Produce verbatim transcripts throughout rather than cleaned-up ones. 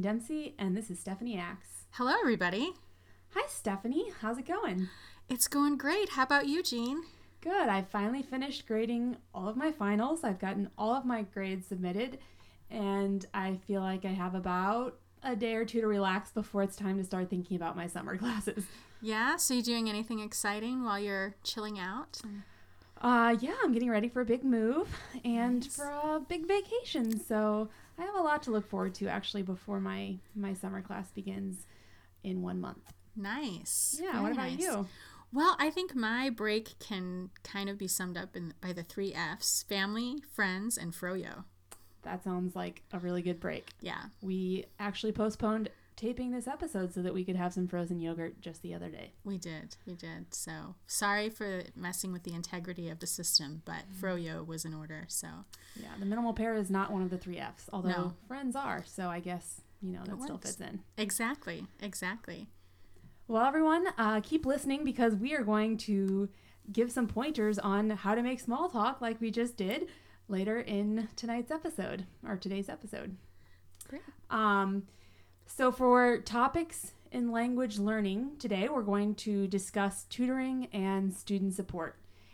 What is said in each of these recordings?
Dempsey, and this is Stephanie Axe. Hello, everybody. Hi, Stephanie. How's it going? It's going great. How about you, Jean? Good. I finally finished grading all of my finals. I've gotten all of my grades submitted, and I feel like I have about a day or two to relax before it's time to start thinking about my summer classes. Yeah? So you doing anything exciting while you're chilling out? Uh, yeah, I'm getting ready for a big move and Nice. for a big vacation, so I have a lot to look forward to actually before my, my summer class begins in one month. Nice. Yeah, Very what about nice. you? Well, I think my break can kind of be summed up in by the three F's: family, friends, and froyo. That sounds like a really good break. Yeah. We actually postponed taping this episode so that we could have some frozen yogurt just the other day. We did. We did. So sorry for messing with the integrity of the system, but froyo was in order. So Yeah, the minimal pair is not one of the three F's, although No. friends are, so I guess, you know, that It still works. fits in. exactly. Exactly. Well, everyone, uh, keep listening because we are going to give some pointers on how to make small talk like we just did later in tonight's episode, or today's episode. Great. Um, so for topics in language learning today, we're going to discuss tutoring and student support.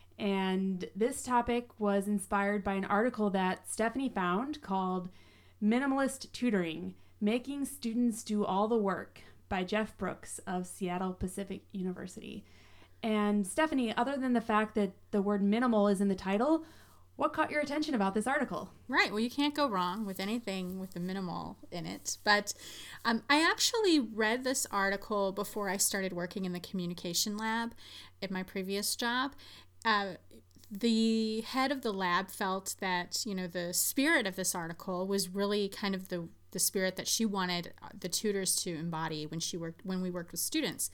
And this topic was inspired by an article that Stephanie found called Minimalist Tutoring, Making Students Do All the Work by Jeff Brooks of Seattle Pacific University. And Stephanie, other than the fact that the word minimal is in the title, what caught your attention about this article? Right. Well, you can't go wrong with anything with the minimal in it. But um, I actually read this article before I started working in the communication lab at my previous job. Uh, the head of the lab felt that, you know, the spirit of this article was really kind of the, the spirit that she wanted the tutors to embody when she worked when we worked with students.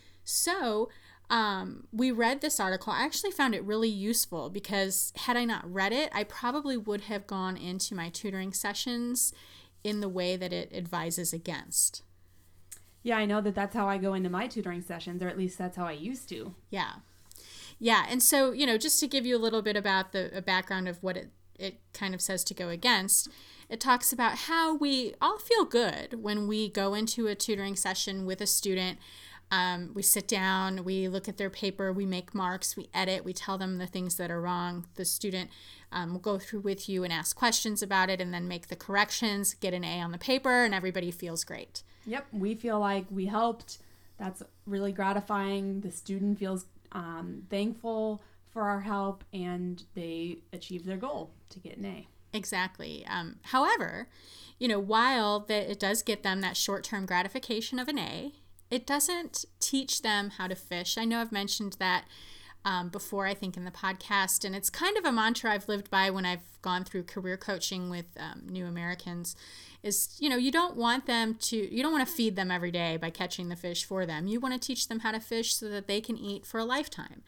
So Um, we read this article. I actually found it really useful because had I not read it, I probably would have gone into my tutoring sessions in the way that it advises against. Yeah, I know that that's how I go into my tutoring sessions, or at least that's how I used to. Yeah. Yeah. And so, you know, just to give you a little bit about the a background of what it, it kind of says to go against, it talks about how we all feel good when we go into a tutoring session with a student. Um, we sit down, we look at their paper, we make marks, we edit, we tell them the things that are wrong. The student um, will go through with you and ask questions about it and then make the corrections, get an A on the paper, and everybody feels great. Yep, we feel like we helped. That's really gratifying. The student feels um, thankful for our help, and they achieve their goal to get an A. Exactly. Um, however, you know, while that it does get them that short-term gratification of an A, it doesn't teach them how to fish. I know I've mentioned that um, before, I think, in the podcast, and it's kind of a mantra I've lived by when I've gone through career coaching with um, new Americans is, you know, you don't want them to, you don't want to feed them every day by catching the fish for them. You want to teach them how to fish so that they can eat for a lifetime.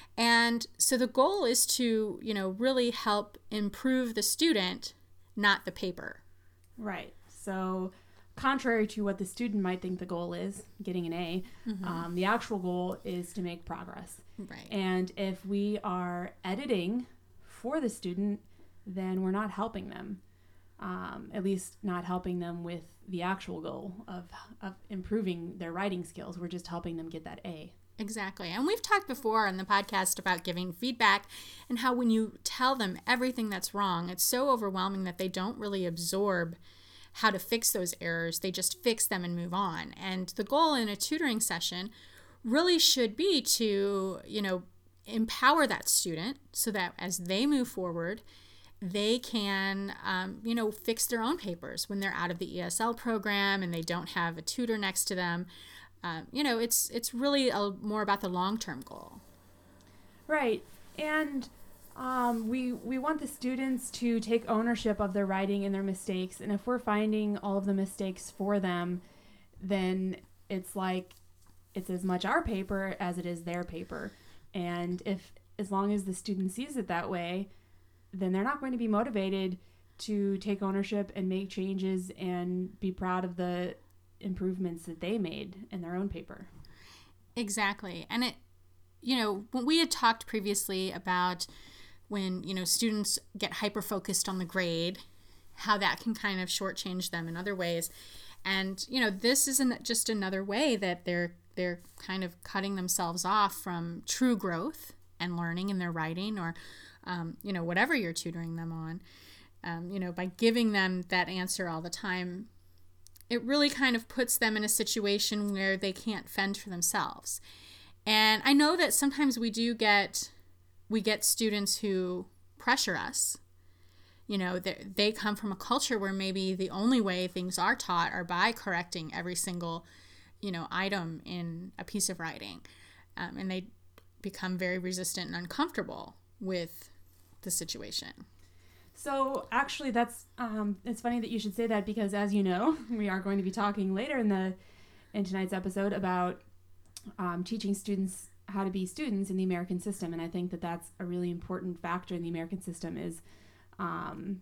And so the goal is to, you know, really help improve the student, not the paper. Right. So contrary to what the student might think the goal is, getting an A, Mm-hmm. um, the actual goal is to make progress. Right. And if we are editing for the student, then we're not helping them, um, at least not helping them with the actual goal of, of improving their writing skills. We're just helping them get that A. Exactly. And we've talked before on the podcast about giving feedback and how when you tell them everything that's wrong, it's so overwhelming that they don't really absorb how to fix those errors. They just fix them and move on. And the goal in a tutoring session really should be to, you know, empower that student so that as they move forward, they can, um, you know, fix their own papers when they're out of the E S L program and they don't have a tutor next to them. Um, you know, it's it's really a, more about the long-term goal. Right. And um, we we want the students to take ownership of their writing and their mistakes. And if we're finding all of the mistakes for them, then it's like it's as much our paper as it is their paper. And if as long as the student sees it that way, then they're not going to be motivated to take ownership and make changes and be proud of the improvements that they made in their own paper. Exactly. And it, you know, when we had talked previously about when, you know, students get hyper-focused on the grade, how that can kind of shortchange them in other ways. And, you know, this isn't just another way that they're they're kind of cutting themselves off from true growth and learning in their writing, or, um, you know, whatever you're tutoring them on. Um, you know, by giving them that answer all the time, it really kind of puts them in a situation where they can't fend for themselves. And I know that sometimes we do get, we get students who pressure us. You know, they come from a culture where maybe the only way things are taught are by correcting every single, you know, item in a piece of writing. Um, and they become very resistant and uncomfortable with the situation. So actually that's, um, it's funny that you should say that, because as you know, we are going to be talking later in the, in tonight's episode about um, teaching students how to be students in the American system. And I think that that's a really important factor in the American system is um,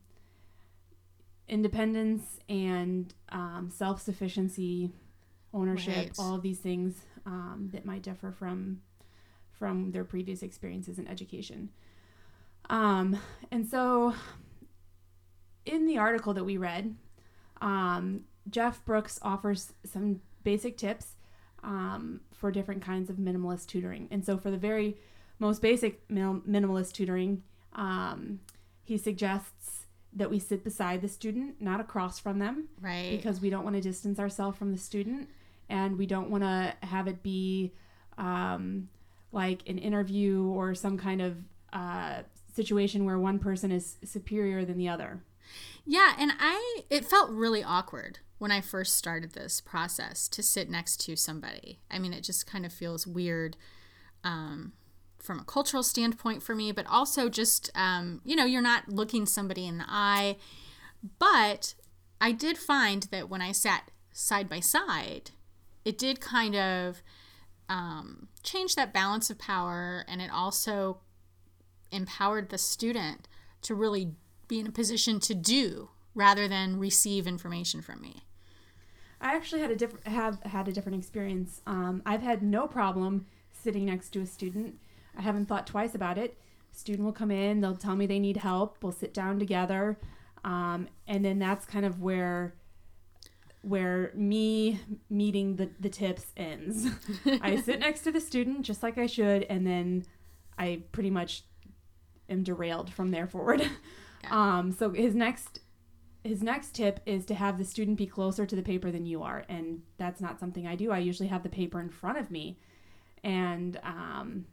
independence and um, self-sufficiency, ownership, Right. all of these things um, that might differ from from their previous experiences in education. Um, and so in the article that we read, um, Jeff Brooks offers some basic tips um, for different kinds of minimalist tutoring. And so for the very most basic mil- minimalist tutoring, um, he suggests that we sit beside the student, not across from them, Right. because we don't want to distance ourselves from the student, and we don't want to have it be um, like an interview or some kind of uh, situation where one person is superior than the other. Yeah, and I it felt really awkward when I first started this process to sit next to somebody. I mean, it just kind of feels weird um, from a cultural standpoint for me, but also just, um, you know, you're not looking somebody in the eye. But I did find that when I sat side by side, it did kind of um, change that balance of power, and it also empowered the student to really be in a position to do rather than receive information from me. I actually had a different have had a different experience. Um, I've had no problem sitting next to a student. I haven't thought twice about it. Student will come in, they'll tell me they need help. We'll sit down together, um, and then that's kind of where where me meeting the the tips ends. I sit next to the student just like I should, and then I pretty much am derailed from there forward. Yeah. Um, so his next his next tip is to have the student be closer to the paper than you are, and that's not something I do. I usually have the paper in front of me, and um,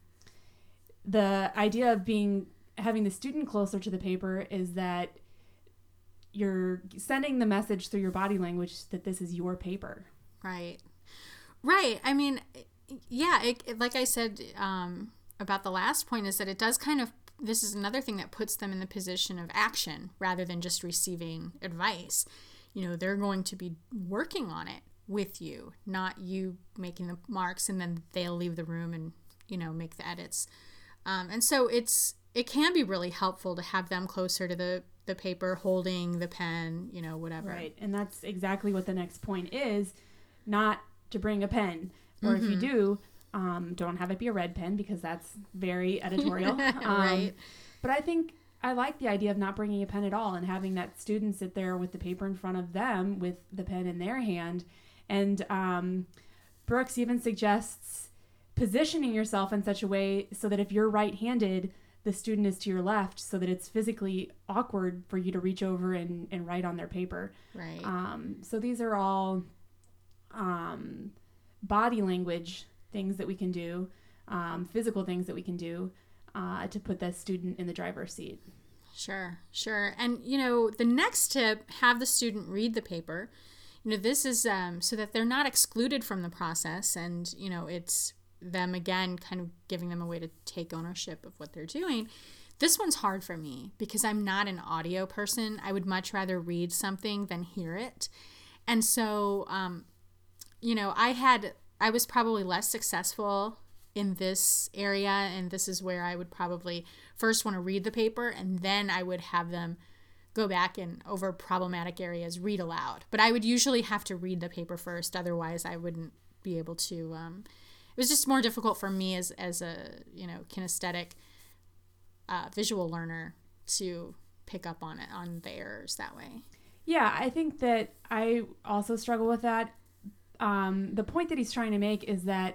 the idea of being having the student closer to the paper is that you're sending the message through your body language that this is your paper. Right. Right. I mean, yeah, it, it, like I said um, about the last point, is that it does kind of, this is another thing that puts them in the position of action rather than just receiving advice. You know, they're going to be working on it with you, not you making the marks and then they'll leave the room and, you know, make the edits. Um, and so it's, it can be really helpful to have them closer to the, the paper, holding the pen, you know, whatever. Right. And that's exactly what the next point is, not to bring a pen. Or mm-hmm. if you do, um, don't have it be a red pen, because that's very editorial. um, Right. But I think I like the idea of not bringing a pen at all and having that student sit there with the paper in front of them with the pen in their hand. And um, Brooks even suggests positioning yourself in such a way so that if you're right-handed, the student is to your left, so that it's physically awkward for you to reach over and, and write on their paper. Right. Um, so these are all um, body language things that we can do, um, physical things that we can do uh, to put the student in the driver's seat. Sure, sure. And, you know, the next tip, have the student read the paper. You know, this is um, so that they're not excluded from the process, and, you know, it's them again kind of giving them a way to take ownership of what they're doing. This one's hard for me because I'm not an audio person. I would much rather read something than hear it. And so, um, you know, I had, I was probably less successful in this area, and this is where I would probably first want to read the paper, and then I would have them go back and over problematic areas read aloud. But I would usually have to read the paper first, otherwise I wouldn't be able to, um, it was just more difficult for me as, as a, you know, kinesthetic uh, visual learner to pick up on it, on the errors that way. Yeah, I think that I also struggle with that. Um, the point that he's trying to make is that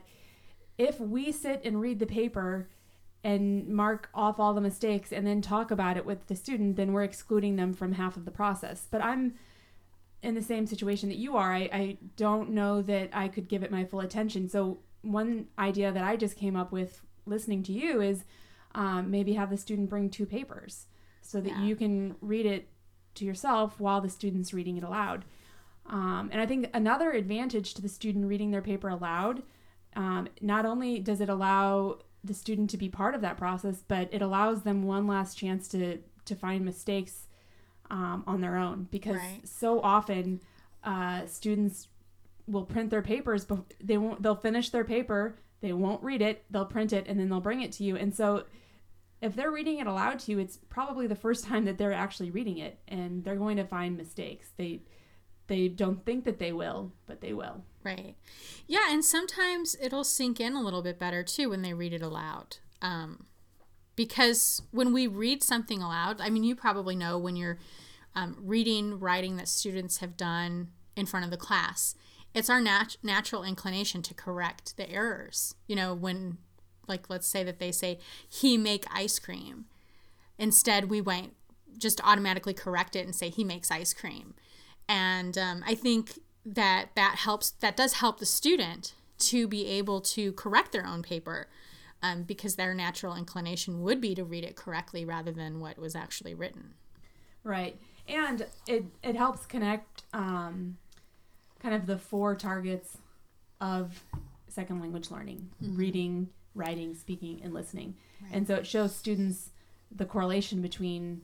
if we sit and read the paper and mark off all the mistakes and then talk about it with the student, then we're excluding them from half of the process. But I'm in the same situation that you are. I, I don't know that I could give it my full attention. So one idea that I just came up with listening to you is um, maybe have the student bring two papers so that Yeah. you can read it to yourself while the student's reading it aloud. Um, and I think another advantage to the student reading their paper aloud, um, not only does it allow the student to be part of that process, but it allows them one last chance to, to find mistakes um, on their own. Because Right. so often uh, students will print their papers, but they won't, they'll finish their paper, they won't read it, they'll print it, and then they'll bring it to you. And so if they're reading it aloud to you, it's probably the first time that they're actually reading it, and they're going to find mistakes. They they don't think that they will, but they will. Right. Yeah, and sometimes it'll sink in a little bit better too when they read it aloud. Um, because when we read something aloud, I mean, you probably know when you're um, reading writing that students have done in front of the class, it's our nat- natural inclination to correct the errors. You know, when, like, let's say that they say, he make ice cream. Instead, we won't just automatically correct it and say, he makes ice cream. And um, I think that that helps, that does help the student to be able to correct their own paper um, because their natural inclination would be to read it correctly rather than what was actually written. Right. And it, it helps connect um, kind of the four targets of second language learning, mm-hmm. reading, writing, speaking, and listening. Right. And so it shows students the correlation between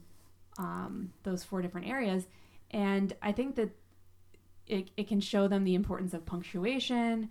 um, those four different areas. And I think that it, it can show them the importance of punctuation.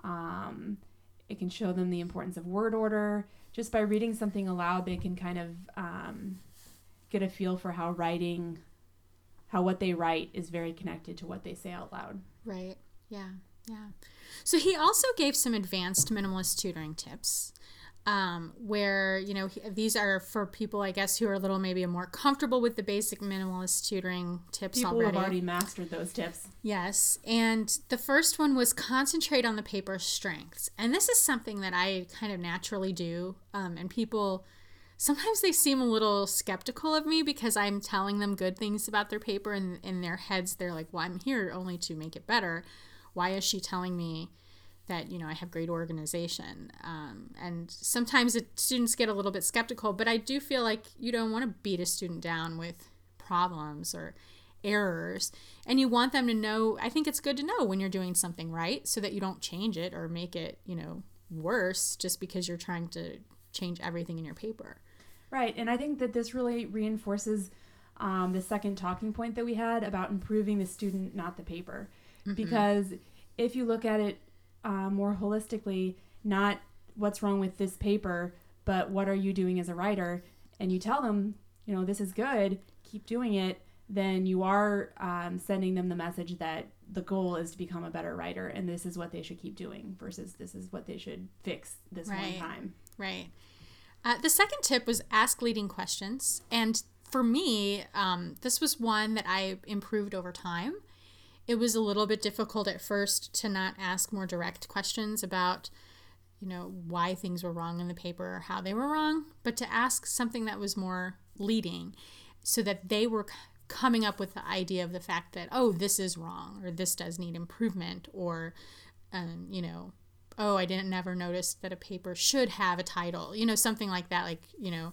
Um, it can show them the importance of word order. Just by reading something aloud, they can kind of um, get a feel for how writing, how what they write is very connected to what they say out loud. Right. Yeah. Yeah. So he also gave some advanced minimalist tutoring tips. Um, where, you know, these are for people, I guess, who are a little maybe more comfortable with the basic minimalist tutoring tips people already. People have already mastered those tips. Yes. And the first one was concentrate on the paper's strengths. And this is something that I kind of naturally do. Um, and people, sometimes they seem a little skeptical of me because I'm telling them good things about their paper. And in their heads, they're like, well, I'm here only to make it better. Why is she telling me that, you know, I have great organization? Um, and sometimes it, students get a little bit skeptical, but I do feel like you don't want to beat a student down with problems or errors. And you want them to know, I think it's good to know when you're doing something right so that you don't change it or make it, you know, worse just because you're trying to change everything in your paper. Right. And I think that this really reinforces um, the second talking point that we had about improving the student, not the paper. Mm-hmm. Because if you look at it Uh, more holistically, not what's wrong with this paper, but what are you doing as a writer, and you tell them, you know, this is good, keep doing it, then you are um, sending them the message that the goal is to become a better writer, and this is what they should keep doing versus this is what they should fix this right. one time. Right. Uh, the second tip was ask leading questions. And for me, um, this was one that I improved over time. It was a little bit difficult at first to not ask more direct questions about, you know, why things were wrong in the paper or how they were wrong, but to ask something that was more leading so that they were coming up with the idea of the fact that, oh, this is wrong or this does need improvement or, um, you know, oh, I didn't never notice that a paper should have a title, you know, something like that. Like, you know,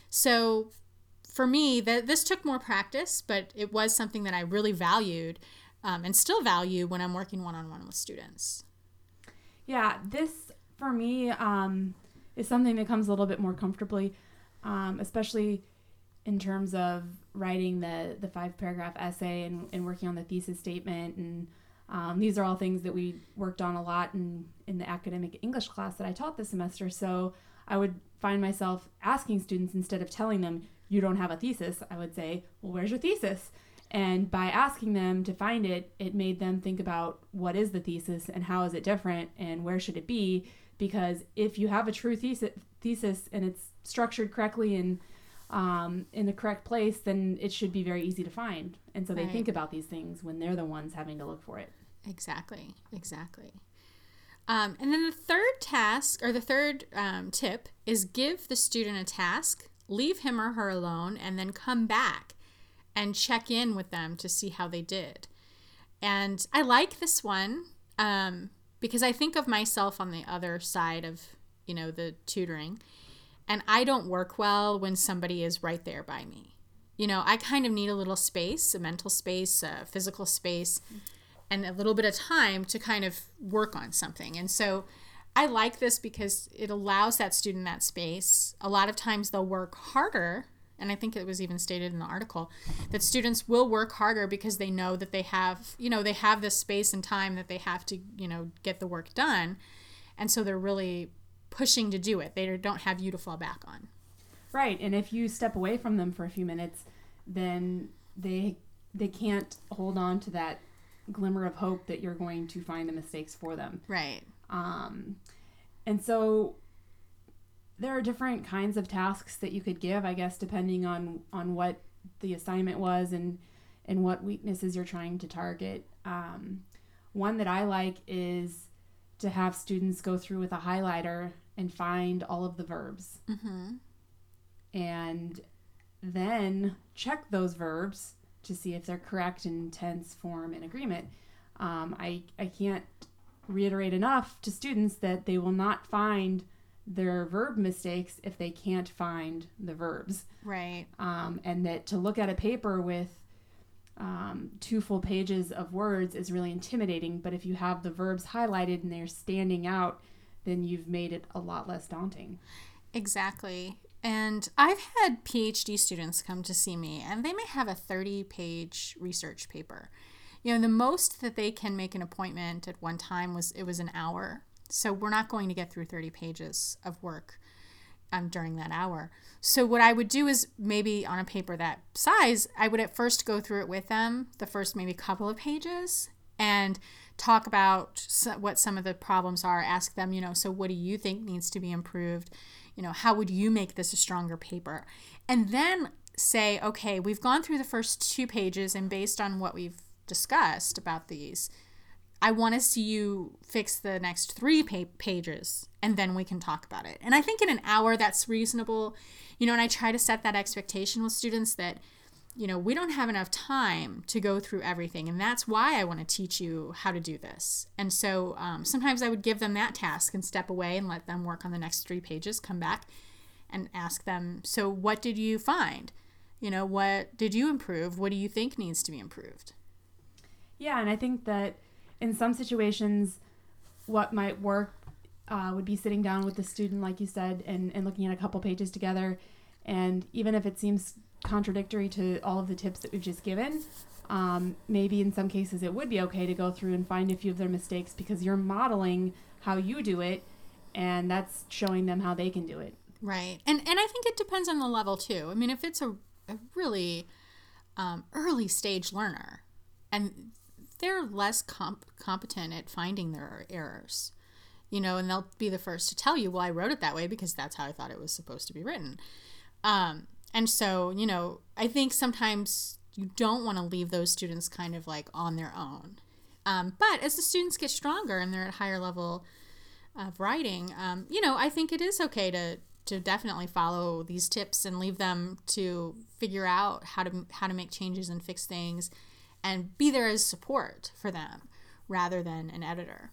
so for me, that this took more practice, but it was something that I really valued. Um, and still value when I'm working one-on-one with students. Yeah, this, for me, um, is something that comes a little bit more comfortably, um, especially in terms of writing the, the five-paragraph essay and, and working on the thesis statement. And um, these are all things that we worked on a lot in, in the academic English class that I taught this semester. So I would find myself asking students, instead of telling them, you don't have a thesis, I would say, well, where's your thesis? And by asking them to find it, it made them think about what is the thesis and how is it different and where should it be? Because if you have a true thesis, thesis and it's structured correctly and um, in the correct place, then it should be very easy to find. And so they Right. think about these things when they're the ones having to look for it. Exactly, exactly. Um, and then the third task, or the third um, tip, is give the student a task, leave him or her alone, and then come back and check in with them to see how they did. And I like this one um, because I think of myself on the other side of, you know, the tutoring. And I don't work well when somebody is right there by me. You know, I kind of need a little space, a mental space, a physical space, and a little bit of time to kind of work on something. And so I like this because it allows that student that space. A lot of times they'll work harder, and I think it was even stated in the article, that students will work harder because they know that they have, you know, they have this space and time that they have to, you know, get the work done. And so they're really pushing to do it. They don't have you to fall back on. Right. And if you step away from them for a few minutes, then they they can't hold on to that glimmer of hope that you're going to find the mistakes for them. Right. Um, and so there are different kinds of tasks that you could give, I guess, depending on, on what the assignment was and, and what weaknesses you're trying to target. Um, one that I like is to have students go through with a highlighter and find all of the verbs. Mm-hmm. And then check those verbs to see if they're correct in tense, form, and agreement. Um, I, I can't reiterate enough to students that they will not find their verb mistakes if they can't find the verbs. Right. Um, and that to look at a paper with um, two full pages of words is really intimidating, but if you have the verbs highlighted and they're standing out, then you've made it a lot less daunting. Exactly. And I've had PhD students come to see me, and they may have a thirty-page research paper. You know, the most that they can make an appointment at one time was it was an hour. So we're not going to get through thirty pages of work um, during that hour. So what I would do is maybe on a paper that size, I would at first go through it with them, the first maybe couple of pages, and talk about what some of the problems are. Ask them, you know, so what do you think needs to be improved? You know, how would you make this a stronger paper? And then say, okay, we've gone through the first two pages, and based on what we've discussed about these, I want to see you fix the next three pa- pages, and then we can talk about it. And I think in an hour, that's reasonable. You know, and I try to set that expectation with students that, you know, we don't have enough time to go through everything. And that's why I want to teach you how to do this. And so um, sometimes I would give them that task and step away and let them work on the next three pages, come back and ask them, so what did you find? You know, what did you improve? What do you think needs to be improved? Yeah, and I think that in some situations, what might work uh, would be sitting down with the student, like you said, and, and looking at a couple pages together. And even if it seems contradictory to all of the tips that we've just given, um, maybe in some cases it would be okay to go through and find a few of their mistakes because you're modeling how you do it, and that's showing them how they can do it. Right. And and I think it depends on the level too. I mean, if it's a, a really um, early stage learner and they're less comp- competent at finding their errors, you know, and they'll be the first to tell you, well, I wrote it that way because that's how I thought it was supposed to be written. Um, and so, you know, I think sometimes you don't want to leave those students kind of like on their own. Um, but as the students get stronger and they're at a higher level of writing, um, you know, I think it is okay to to definitely follow these tips and leave them to figure out how to how to make changes and fix things and be there as support for them rather than an editor.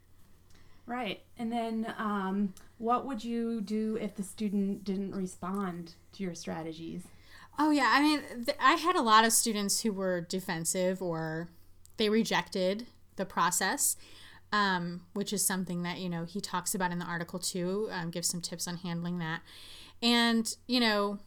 Right. And then um, what would you do if the student didn't respond to your strategies? Oh, yeah. I mean, th- I had a lot of students who were defensive or they rejected the process, um, which is something that, you know, he talks about in the article too, um, gives some tips on handling that. And, you know,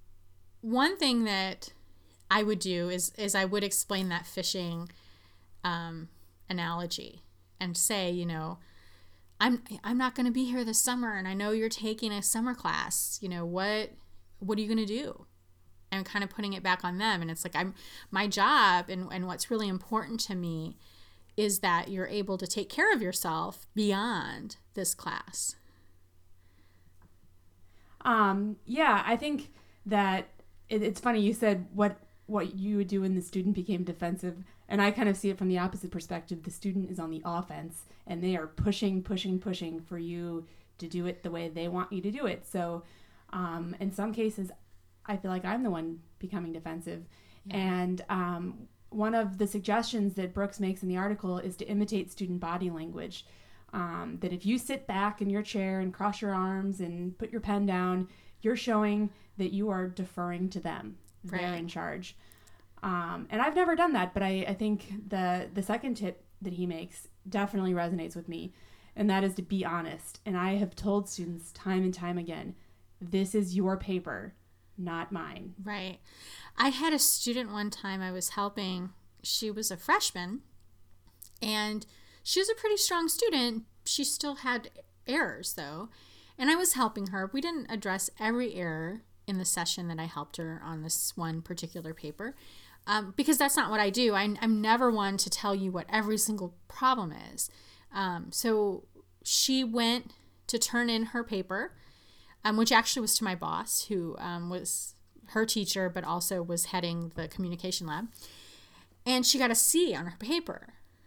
one thing that I would do is, is I would explain that fishing um, analogy and say, you know, I'm I'm not going to be here this summer, and I know you're taking a summer class. You know, what what are you going to do? And kind of putting it back on them. And it's like, I'm my job and, and what's really important to me is that you're able to take care of yourself beyond this class. Um, yeah, I think that it, it's funny you said what what you would do when the student became defensive, and I kind of see it from the opposite perspective. The student is on the offense and they are pushing pushing pushing for you to do it the way they want you to do it. So um, in some cases I feel like I'm the one becoming defensive. Yeah. And um, one of the suggestions that Brooks makes in the article is to imitate student body language. Um, that if you sit back in your chair and cross your arms and put your pen down, you're showing that you are deferring to them. Right. They're in charge. Um, and I've never done that, but I, I think the, the second tip that he makes definitely resonates with me, and that is to be honest. And I have told students time and time again, this is your paper, not mine. Right. I had a student one time I was helping. She was a freshman, and she was a pretty strong student. She still had errors, though, and I was helping her. We didn't address every error in the session that I helped her on this one particular paper, um, because that's not what I do. I, I'm never one to tell you what every single problem is. Um, so she went to turn in her paper, um, which actually was to my boss, who um, was her teacher, but also was heading the communication lab. And she got a C on her paper.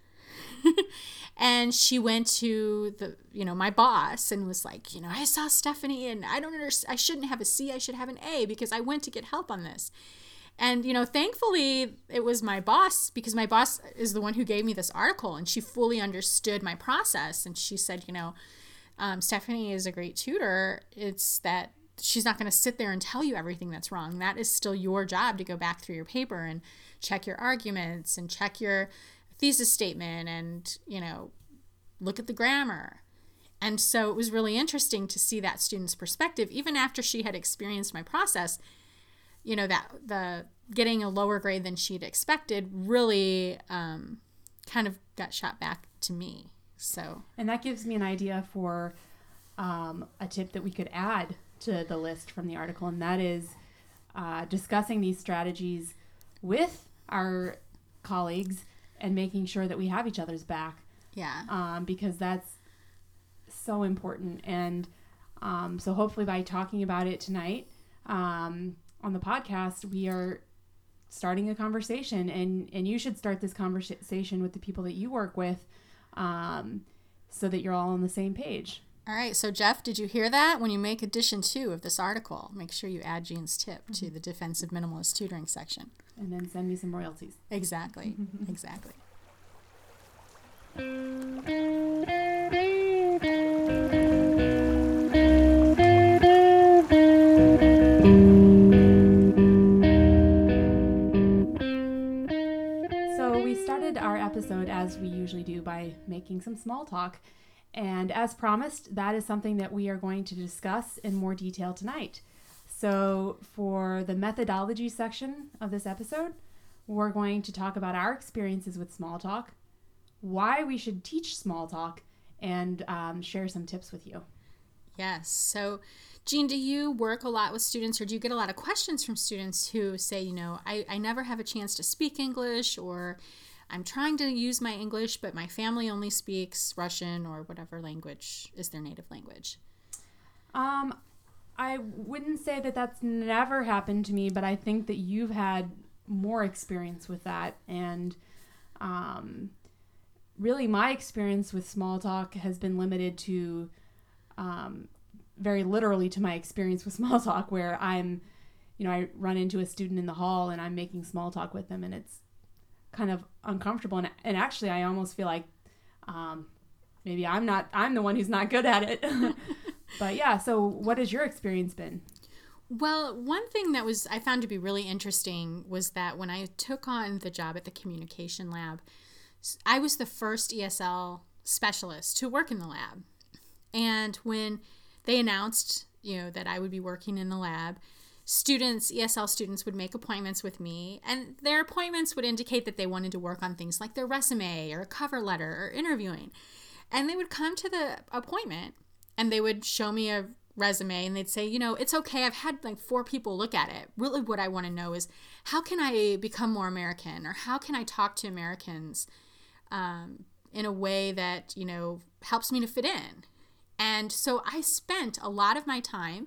And she went to the, you know, my boss and was like, you know, I saw Stephanie and I don't understand. I shouldn't have a C. I should have an A because I went to get help on this. And, you know, thankfully it was my boss, because my boss is the one who gave me this article, and she fully understood my process. And she said, you know, um, Stephanie is a great tutor. It's that she's not going to sit there and tell you everything that's wrong. That is still your job to go back through your paper and check your arguments and check your thesis statement and, you know, look at the grammar. And so it was really interesting to see that student's perspective, even after she had experienced my process. You know, that the getting a lower grade than she'd expected really um, kind of got shot back to me. So, and that gives me an idea for um, a tip that we could add to the list from the article, and that is uh, discussing these strategies with our colleagues and making sure that we have each other's back. Yeah. Um, because that's so important. And um, so hopefully by talking about it tonight um, on the podcast, we are starting a conversation. And, and you should start this conversation with the people that you work with um, so that you're all on the same page. All right. So, Jeff, did you hear that? When you make edition two of this article, make sure you add Jean's tip mm-hmm. to the Defensive Minimalist Tutoring section. And then send me some royalties. Exactly. Exactly. So we started our episode, as we usually do, by making some small talk. And as promised, that is something that we are going to discuss in more detail tonight. So for the methodology section of this episode, we're going to talk about our experiences with small talk, why we should teach small talk, and um, share some tips with you. Yes. So, Jean, do you work a lot with students, or do you get a lot of questions from students who say, you know, I, I never have a chance to speak English, or I'm trying to use my English, but my family only speaks Russian or whatever language is their native language? Um, I wouldn't say that that's never happened to me, but I think that you've had more experience with that. And um, really my experience with small talk has been limited to um, very literally to my experience with small talk, where I'm, you know, I run into a student in the hall and I'm making small talk with them, and it's kind of uncomfortable. And, and actually I almost feel like um, maybe I'm not, I'm the one who's not good at it. But yeah, so what has your experience been? Well, one thing that was I found to be really interesting was that when I took on the job at the communication lab, I was the first E S L specialist to work in the lab. And when they announced, you know, that I would be working in the lab, students, E S L students would make appointments with me, and their appointments would indicate that they wanted to work on things like their resume or a cover letter or interviewing. And they would come to the appointment and they would show me a resume and they'd say, you know, it's okay. I've had like four people look at it. Really what I want to know is, how can I become more American, or how can I talk to Americans um, in a way that, you know, helps me to fit in? And so I spent a lot of my time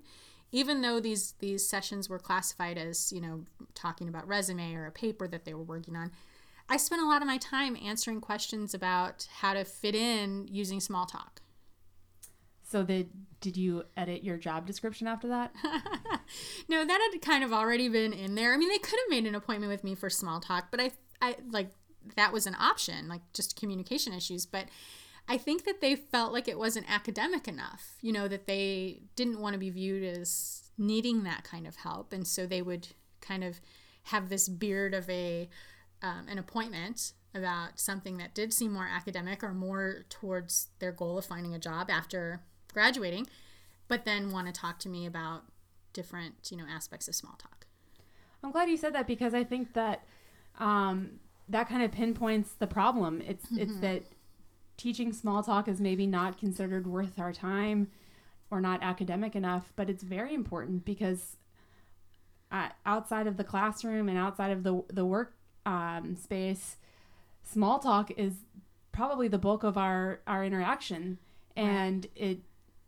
even though these these sessions were classified as, you know, talking about resume or a paper that they were working on, I spent a lot of my time answering questions about how to fit in using small talk. So the, did you edit your job description after that? No, that had kind of already been in there. I mean, they could have made an appointment with me for small talk, but I, I like that was an option, like just communication issues. But I think that they felt like it wasn't academic enough, you know, that they didn't want to be viewed as needing that kind of help. And so they would kind of have this beard of a um, an appointment about something that did seem more academic or more towards their goal of finding a job after graduating, but then want to talk to me about different, you know, aspects of small talk. I'm glad you said that, because I think that um, that kind of pinpoints the problem. It's mm-hmm. it's that teaching small talk is maybe not considered worth our time or not academic enough, but it's very important, because uh, outside of the classroom and outside of the the work um, space, small talk is probably the bulk of our, our interaction, and right. it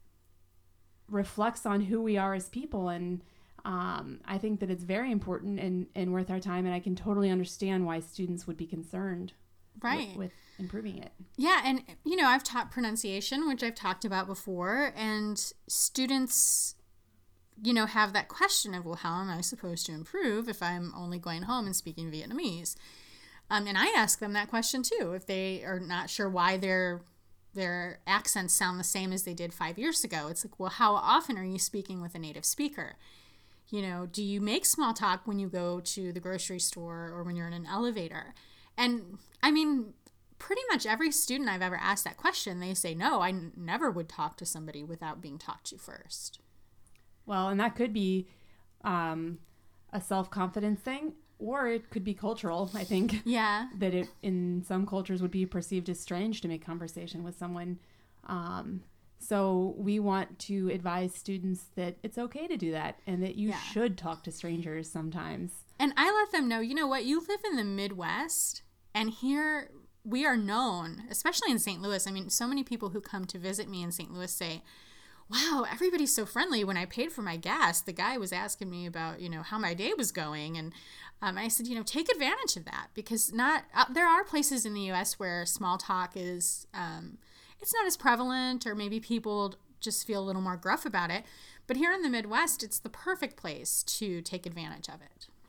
reflects on who we are as people. And um, I think that it's very important and, and worth our time. And I can totally understand why students would be concerned right. with, with improving it. Yeah. And, you know, I've taught pronunciation, which I've talked about before, and students, you know, have that question of, well, how am I supposed to improve if I'm only going home and speaking Vietnamese? Um, and I ask them that question too, if they are not sure why their their accents sound the same as they did five years ago. It's like, well, how often are you speaking with a native speaker? You know, do you make small talk when you go to the grocery store or when you're in an elevator? And I mean, pretty much every student I've ever asked that question, they say, no, I n- never would talk to somebody without being talked to first. Well, and that could be um, a self-confidence thing. Or it could be cultural, I think. Yeah. That it, in some cultures, would be perceived as strange to make conversation with someone. Um, so we want to advise students that it's okay to do that, and that you yeah. should talk to strangers sometimes. And I let them know, you know what, you live in the Midwest, and here we are known, especially in Saint Louis. I mean, so many people who come to visit me in Saint Louis say, wow, everybody's so friendly. When I paid for my gas, the guy was asking me about, you know, how my day was going. And um, I said, you know, take advantage of that, because not uh, there are places in the U S where small talk is, um, it's not as prevalent, or maybe people just feel a little more gruff about it. But here in the Midwest, it's the perfect place to take advantage of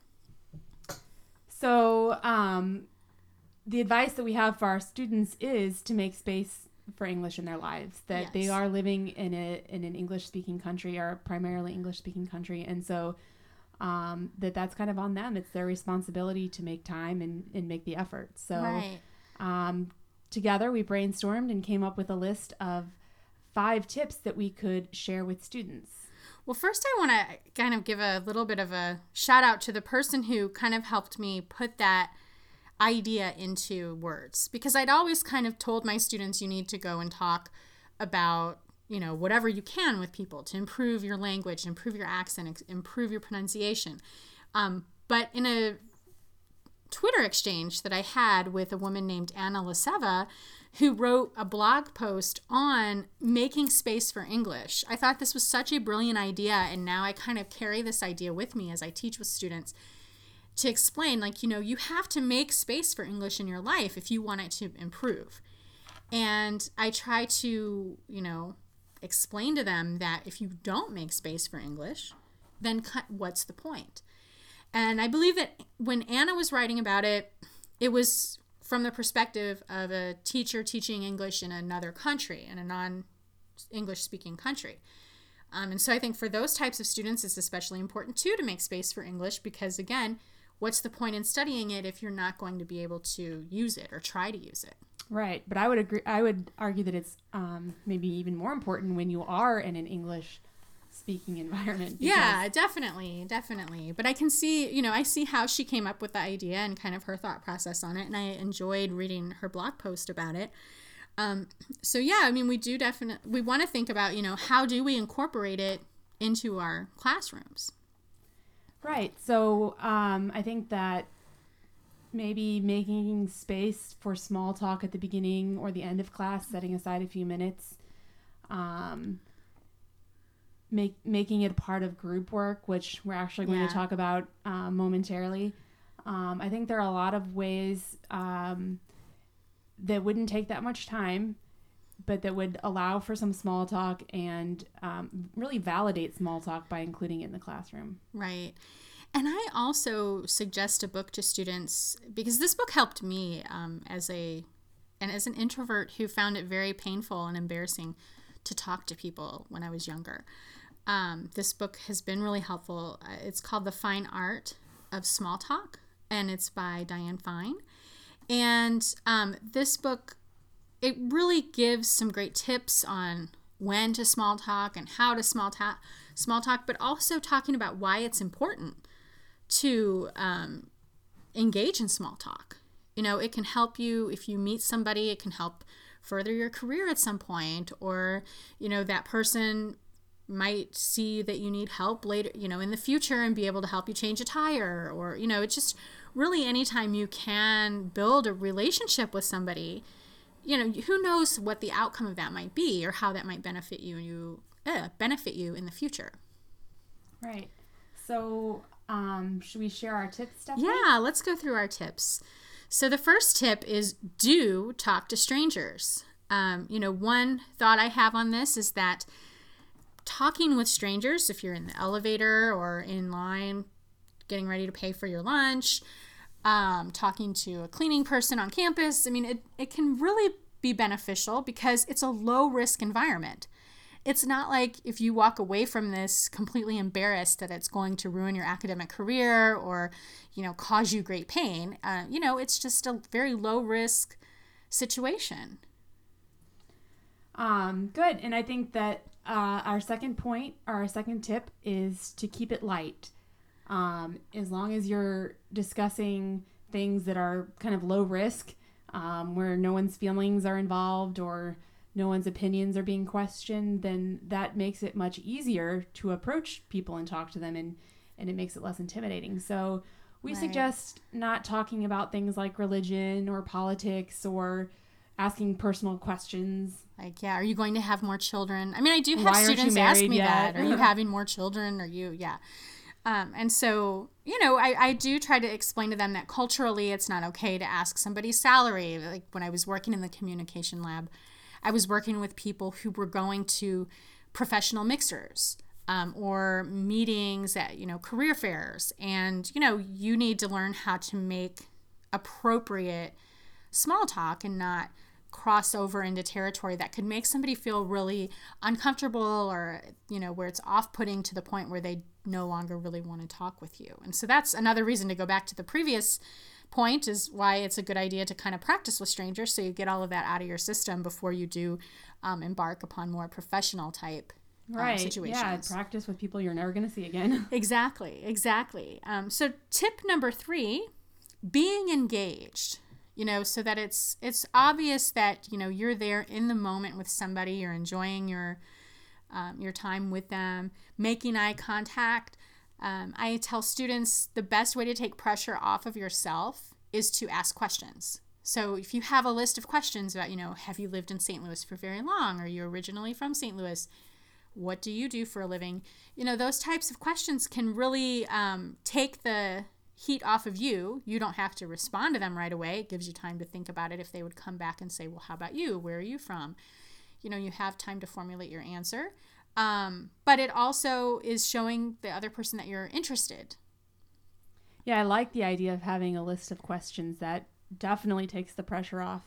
it. So um, the advice that we have for our students is to make space for English in their lives, that yes. they are living in a in an English speaking country, or primarily English speaking country, and so um, that that's kind of on them. It's their responsibility to make time and, and make the effort. So right. um, together we brainstormed and came up with a list of five tips that we could share with students. Well, first I want to kind of give a little bit of a shout out to the person who kind of helped me put that idea into words, because I'd always kind of told my students, you need to go and talk about, you know, whatever you can with people to improve your language, improve your accent, improve your pronunciation. Um, but in a Twitter exchange that I had with a woman named Anna Laseva, who wrote a blog post on making space for English, I thought this was such a brilliant idea, and now I kind of carry this idea with me as I teach with students, to explain, like, you know, you have to make space for English in your life if you want it to improve. And I try to, you know, explain to them that if you don't make space for English, then what's the point? And I believe that when Anna was writing about it, it was from the perspective of a teacher teaching English in another country, in a non-English speaking country. Um, and so I think for those types of students, it's especially important, too, to make space for English, because, again, what's the point in studying it if you're not going to be able to use it or try to use it? Right. But I would agree. I would argue that it's um, maybe even more important when you are in an English speaking environment. Yeah, definitely. Definitely. But I can see, you know, I see how she came up with the idea and kind of her thought process on it. And I enjoyed reading her blog post about it. Um, so, yeah, I mean, we do definitely, we want to think about, you know, how do we incorporate it into our classrooms? Right. So um, I think that maybe making space for small talk at the beginning or the end of class, setting aside a few minutes, um, make making it a part of group work, which we're actually going Yeah. to talk about uh, momentarily. Um, I think there are a lot of ways um, that wouldn't take that much time, but that would allow for some small talk and um, really validate small talk by including it in the classroom. Right. And I also suggest a book to students because this book helped me um, as a and as an introvert who found it very painful and embarrassing to talk to people when I was younger. Um, this book has been really helpful. Uh, It's called The Fine Art of Small Talk, and it's by Diane Fine. And um, this book, it really gives some great tips on when to small talk and how to small talk, small talk, but also talking about why it's important to um, engage in small talk. You know, it can help you if you meet somebody, it can help further your career at some point, or, you know, that person might see that you need help later, you know, in the future and be able to help you change a tire, or, you know, it's just really anytime you can build a relationship with somebody, you know, who knows what the outcome of that might be or how that might benefit you, you eh, benefit you in the future. Right. So, um, should we share our tips, Stephanie? Yeah, let's go through our tips. So the first tip is do talk to strangers. Um, you know, one thought I have on this is that talking with strangers, if you're in the elevator or in line getting ready to pay for your lunch, um, talking to a cleaning person on campus, I mean, it, it can really be beneficial because it's a low risk environment. It's not like if you walk away from this completely embarrassed that it's going to ruin your academic career or, you know, cause you great pain. Uh, you know, it's just a very low risk situation. Um, good. And I think that uh, our second point, or our second tip, is to keep it light. Um, as long as you're discussing things that are kind of low risk, um, where no one's feelings are involved or no one's opinions are being questioned, then that makes it much easier to approach people and talk to them, and, and it makes it less intimidating. So we Right. suggest not talking about things like religion or politics or asking personal questions. Like, yeah, are you going to have more children? I mean, I do have Why aren't you students ask married me yet? that. Are you having more children? Are you, yeah. Um, and so, you know, I, I do try to explain to them that culturally it's not okay to ask somebody's salary. Like when I was working in the communication lab, I was working with people who were going to professional mixers um, or meetings at, you know, career fairs. And, you know, you need to learn how to make appropriate small talk and not cross over into territory that could make somebody feel really uncomfortable or, you know, where it's off-putting to the point where they no longer really want to talk with you. And so that's another reason to go back to the previous point, is why it's a good idea to kind of practice with strangers so you get all of that out of your system before you do um, embark upon more professional type um, Right. situations. Yeah, practice with people you're never going to see again. Exactly, exactly. Um, so tip number three, being engaged. You know, so that it's it's obvious that, you know, you're there in the moment with somebody, you're enjoying your um, your time with them, making eye contact. Um, I tell students the best way to take pressure off of yourself is to ask questions. So if you have a list of questions about, you know, have you lived in Saint Louis for very long? Are you originally from Saint Louis? What do you do for a living? You know, those types of questions can really um, take the heat off of you. You don't have to respond to them right away. It gives you time to think about it. If they would come back and say, well, how about you? Where are you from? You know, you have time to formulate your answer. Um, but it also is showing the other person that you're interested. Yeah, I like the idea of having a list of questions. That definitely takes the pressure off.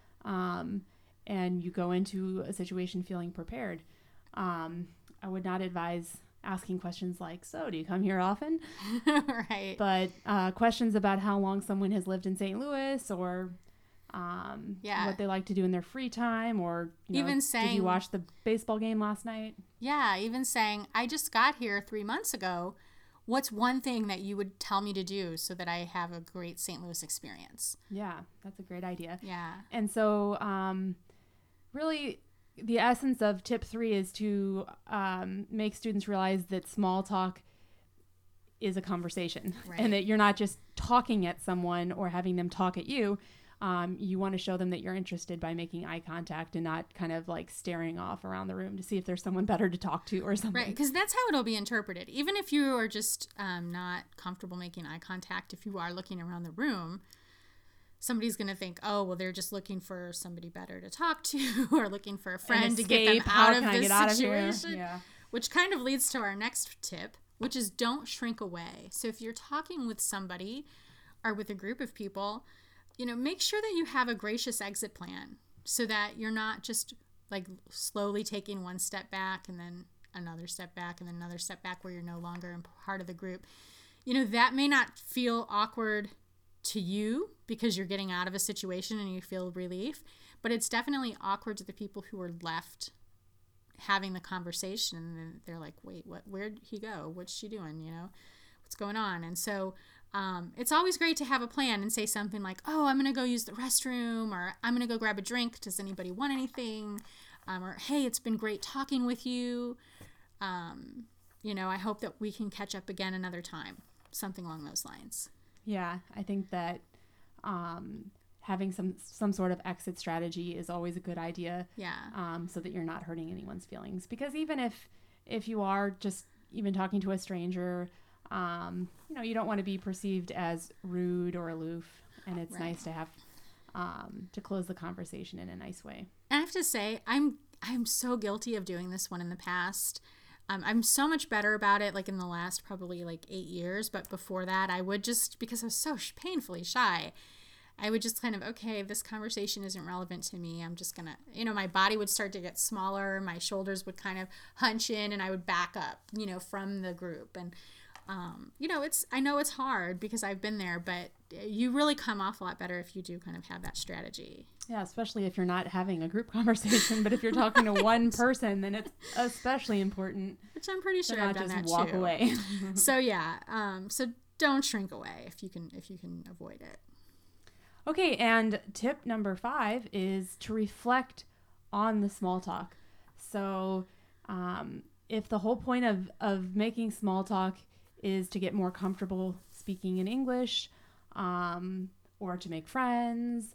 Um, and you go into a situation feeling prepared. Um, I would not advise asking questions like, so do you come here often? Right. But uh, questions about how long someone has lived in Saint Louis, or um, Yeah. what they like to do in their free time, or you know, Even did saying- you watch the baseball game last night? Yeah, even saying, I just got here three months ago. What's one thing that you would tell me to do so that I have a great Saint Louis experience? Yeah, that's a great idea. Yeah. And so um, really the essence of tip three is to um, make students realize that small talk is a conversation, Right. and that you're not just talking at someone or having them talk at you. Um, you want to show them that you're interested by making eye contact and not kind of like staring off around the room to see if there's someone better to talk to or something. Right, because that's how it'll be interpreted. Even if you are just um, not comfortable making eye contact, if you are looking around the room, somebody's going to think, oh, well, they're just looking for somebody better to talk to or looking for a friend to get them out of this situation, yeah. Which kind of leads to our next tip, which is don't shrink away. So if you're talking with somebody or with a group of people, you know, make sure that you have a gracious exit plan so that you're not just like slowly taking one step back and then another step back and then another step back where you're no longer in part of the group. You know, that may not feel awkward to you because you're getting out of a situation and you feel relief, but it's definitely awkward to the people who are left having the conversation, and they're like, wait, what, where'd he go? What's she doing? You know, what's going on? And so um, it's always great to have a plan and say something like, oh, I'm going to go use the restroom, or I'm going to go grab a drink. Does anybody want anything? Um, or, hey, it's been great talking with you. Um, you know, I hope that we can catch up again another time. Something along those lines. Yeah, I think that um, having some some sort of exit strategy is always a good idea. Yeah. Um, so that you're not hurting anyone's feelings. Because even if if you are just even talking to a stranger, um, you know, you don't want to be perceived as rude or aloof. And it's right. nice to have um, to close the conversation in a nice way. I have to say, I'm I'm so guilty of doing this one in the past. Um, I'm so much better about it, like in the last probably like eight years. But before that, I would just, because I was so sh- painfully shy, I would just kind of, okay, this conversation isn't relevant to me. I'm just going to, you know, my body would start to get smaller. My shoulders would kind of hunch in and I would back up, you know, from the group. And, um, you know, it's, I know it's hard because I've been there, but you really come off a lot better if you do kind of have that strategy. Yeah, especially if you're not having a group conversation, but if you're talking to one person, then it's especially important. Which I'm pretty sure I've done that too. Not just walk away. So yeah, um, so don't shrink away if you can if you can avoid it. Okay, and tip number five is to reflect on the small talk. So um, if the whole point of of making small talk is to get more comfortable speaking in English, um, or to make friends,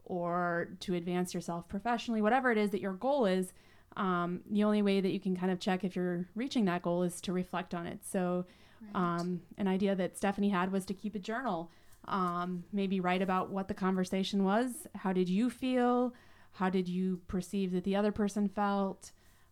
or to advance yourself professionally, whatever it is that your goal is, um, the only way that you can kind of check if you're reaching that goal is to reflect on it. So right. um, an idea that Stephanie had was to keep a journal, um, maybe write about what the conversation was. How did you feel? How did you perceive that the other person felt?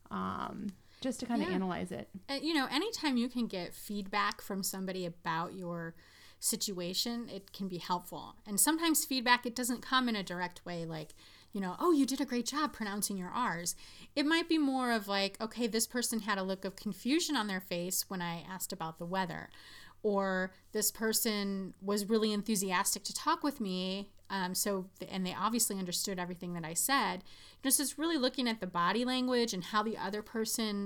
Um, just to kind yeah. of analyze it. Uh, you know, anytime you can get feedback from somebody about your situation, it can be helpful. And sometimes feedback, it doesn't come in a direct way like, you know, oh, you did a great job pronouncing your R's. It might be more of like, okay, this person had a look of confusion on their face when I asked about the weather, or this person was really enthusiastic to talk with me. Um, so, and they obviously understood everything that I said. Just it's really looking at the body language and how the other person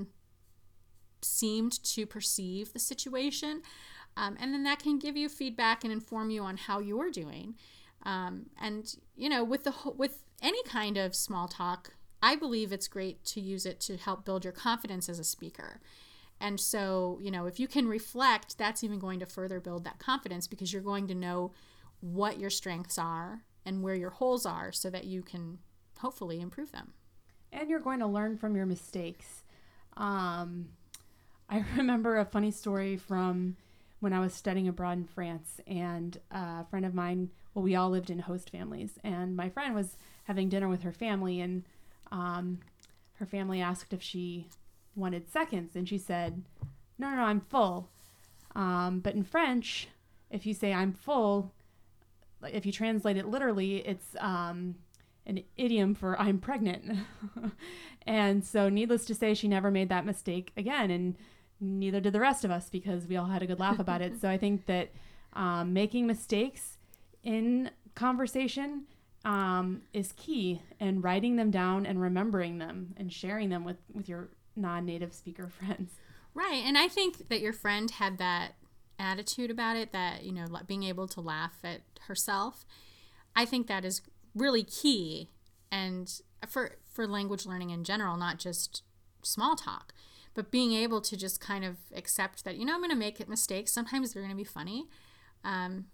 seemed to perceive the situation. Um, and then that can give you feedback and inform you on how you're doing. Um, and, you know, with the with any kind of small talk, I believe it's great to use it to help build your confidence as a speaker. And so, you know, if you can reflect, that's even going to further build that confidence because you're going to know what your strengths are and where your holes are so that you can hopefully improve them. And you're going to learn from your mistakes. Um, I remember a funny story from when I was studying abroad in France, and a friend of mine, well, we all lived in host families, and my friend was having dinner with her family, and um, her family asked if she wanted seconds, and she said, no, no, no, I'm full. Um, but in French, if you say I'm full, if you translate it literally, it's um, an idiom for I'm pregnant. And so needless to say, she never made that mistake again, and neither did the rest of us because we all had a good laugh about it. So I think that um, making mistakes in conversation um, is key, and writing them down and remembering them and sharing them with, with your non-native speaker friends. Right. And I think that your friend had that attitude about it, that, you know, being able to laugh at herself. I think that is really key, and for, for language learning in general, not just small talk. But being able to just kind of accept that, you know, I'm going to make mistakes. Sometimes they're going to be funny. Um,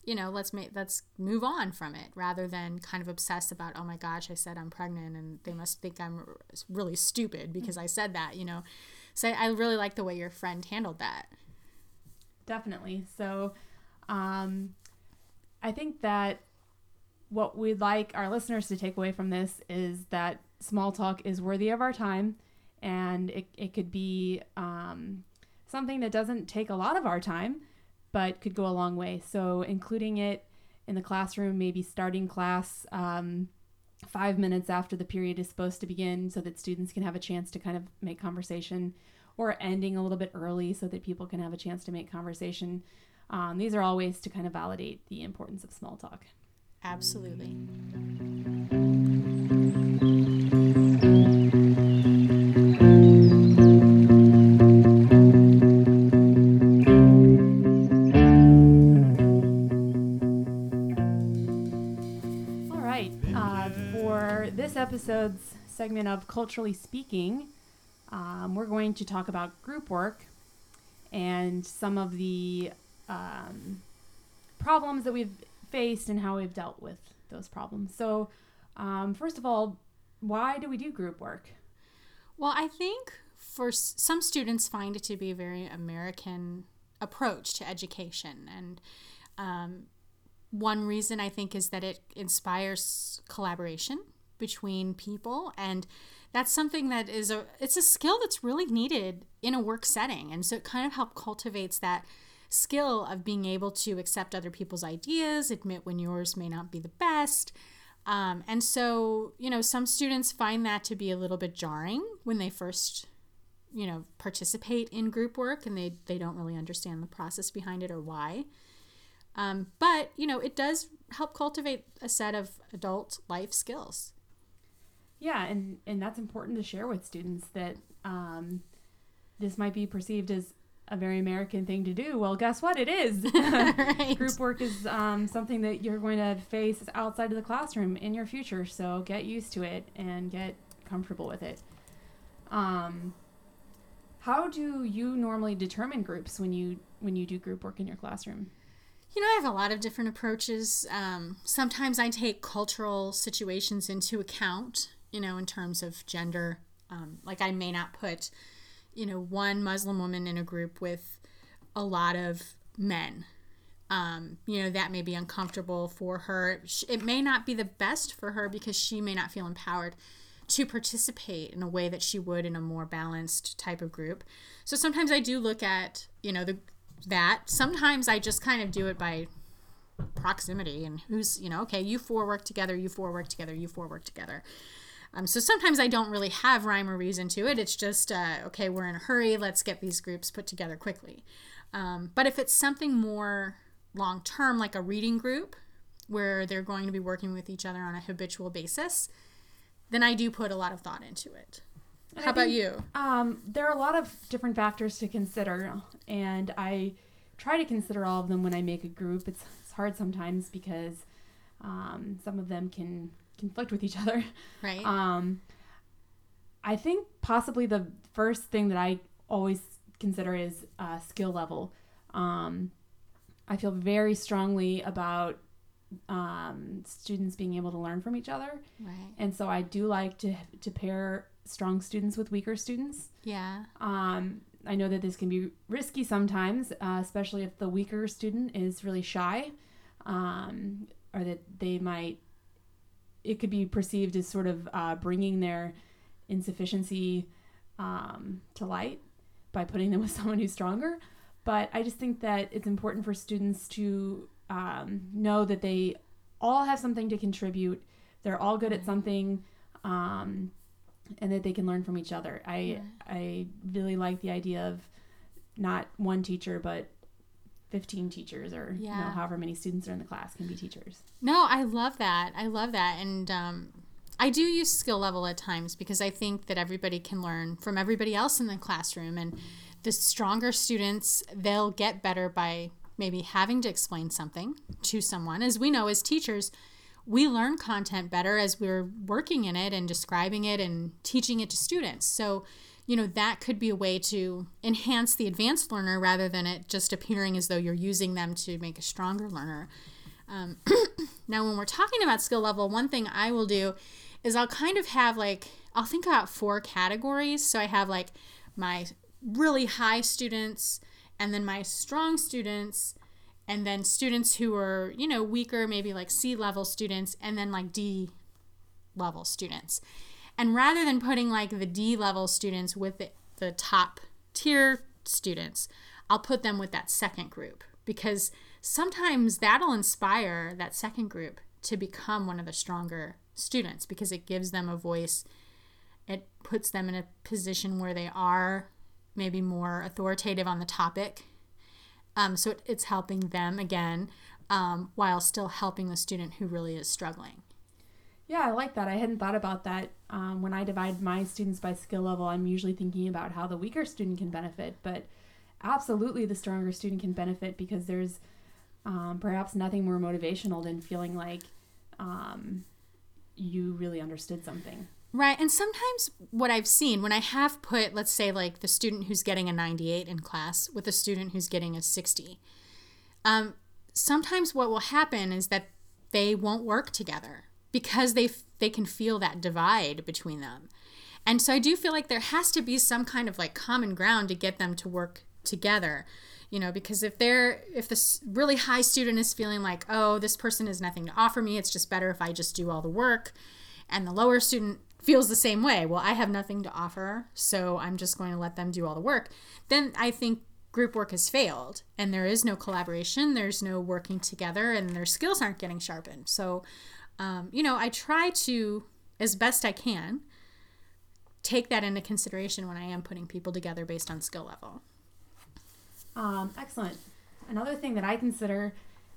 you know, let's make let's move on from it rather than kind of obsess about, oh my gosh, I said I'm pregnant and they must think I'm really stupid because I said that, you know. So I really like the way your friend handled that. Definitely. So um, I think that what we'd like our listeners to take away from this is that small talk is worthy of our time, and it, it could be um, something that doesn't take a lot of our time, but could go a long way. So including it in the classroom, maybe starting class um, five minutes after the period is supposed to begin so that students can have a chance to kind of make conversation, or ending a little bit early so that people can have a chance to make conversation. Um, these are all ways to kind of validate the importance of small talk. Absolutely. All right. Uh, for this episode's segment of Culturally Speaking, um, we're going to talk about group work and some of the um, problems that we've faced and how we've dealt with those problems. So, um, first of all, why do we do group work? Well, I think for s- some students find it to be a very American approach to education. And um, one reason I think is that it inspires collaboration between people, and that's something that is a it's a skill that's really needed in a work setting. And so it kind of helps cultivates that skill of being able to accept other people's ideas, admit when yours may not be the best. Um, and so, you know, some students find that to be a little bit jarring when they first, you know, participate in group work, and they, they don't really understand the process behind it or why. Um, but, you know, it does help cultivate a set of adult life skills. Yeah, and, and that's important to share with students, that um, this might be perceived as a very American thing to do. Well, guess what? It is. Right. Group work is um, something that you're going to face outside of the classroom in your future. So get used to it and get comfortable with it. Um, how do you normally determine groups when you when you do group work in your classroom? You know, I have a lot of different approaches. Um, sometimes I take cultural situations into account, you know, in terms of gender. Um, like I may not put, you know, one Muslim woman in a group with a lot of men. Um, you know, that may be uncomfortable for her. It may not be the best for her because she may not feel empowered to participate in a way that she would in a more balanced type of group. So sometimes I do look at, you know, the that. Sometimes I just kind of do it by proximity and who's, you know, okay, you four work together, you four work together, you four work together. Um, so sometimes I don't really have rhyme or reason to it. It's just, uh, okay, we're in a hurry. Let's get these groups put together quickly. Um, but if it's something more long-term, like a reading group, where they're going to be working with each other on a habitual basis, then I do put a lot of thought into it. And How I about think, you? Um, there are a lot of different factors to consider, and I try to consider all of them when I make a group. It's, it's hard sometimes because um, some of them can conflict with each other. Right. Um, I think possibly the first thing that I always consider is uh, skill level. Um, I feel very strongly about um, students being able to learn from each other. Right. And so I do like to to pair strong students with weaker students. Yeah. Um, I know that this can be risky sometimes, uh, especially if the weaker student is really shy, um, or that they might, it could be perceived as sort of uh, bringing their insufficiency um, to light by putting them with someone who's stronger. But I just think that it's important for students to um, know that they all have something to contribute. They're all good at something, um, and that they can learn from each other. I Yeah. I really like the idea of not one teacher, but fifteen teachers, or you know, Yeah. however many students are in the class can be teachers. No, I love that. I love that. And um, I do use skill level at times because I think that everybody can learn from everybody else in the classroom. And the stronger students, they'll get better by maybe having to explain something to someone. As we know, as teachers, we learn content better as we're working in it and describing it and teaching it to students. So, you know, that could be a way to enhance the advanced learner rather than it just appearing as though you're using them to make a stronger learner. Um, now, when we're talking about skill level, one thing I will do is I'll kind of have like, I'll think about four categories. So I have like my really high students, and then my strong students, and then students who are, you know, weaker, maybe like C level students, and then like D level students. And rather than putting like the D level students with the, the top tier students, I'll put them with that second group, because sometimes that'll inspire that second group to become one of the stronger students, because it gives them a voice. It puts them in a position where they are maybe more authoritative on the topic. Um, so it, it's helping them again, um, while still helping the student who really is struggling. Yeah, I like that. I hadn't thought about that. Um, when I divide my students by skill level, I'm usually thinking about how the weaker student can benefit, but absolutely the stronger student can benefit, because there's um, perhaps nothing more motivational than feeling like um, you really understood something. Right. And sometimes what I've seen when I have put, let's say, like the student who's getting a ninety-eight in class with a student who's getting a sixty, um, sometimes what will happen is that they won't work together, because they they can feel that divide between them. And so I do feel like there has to be some kind of like common ground to get them to work together, you know, because if they're if this really high student is feeling like, oh, this person has nothing to offer me, it's just better if I just do all the work, and the lower student feels the same way, well, I have nothing to offer, so I'm just going to let them do all the work, then I think group work has failed, and there is no collaboration, there's no working together, and their skills aren't getting sharpened. So um, you know, I try to, as best I can, take that into consideration when I am putting people together based on skill level. Um, excellent. Another thing that I consider